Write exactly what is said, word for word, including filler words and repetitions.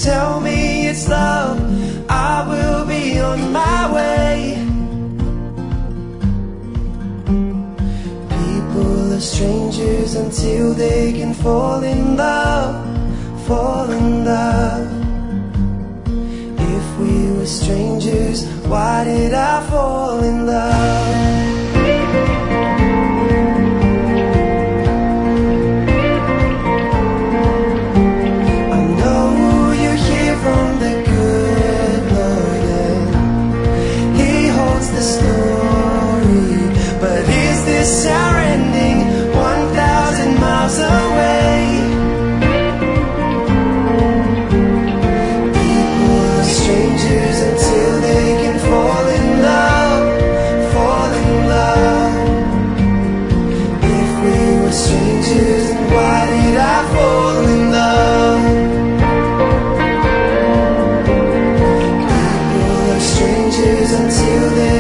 tell me it's love, I will be on my way. People are strangers until they can fall in love, fall in love. If we were strangers, why did I fall in love? Our ending one thousand miles away. People are strangers until they can fall in love, fall in love. If we were strangers, then why did I fall in love? People are strangers until they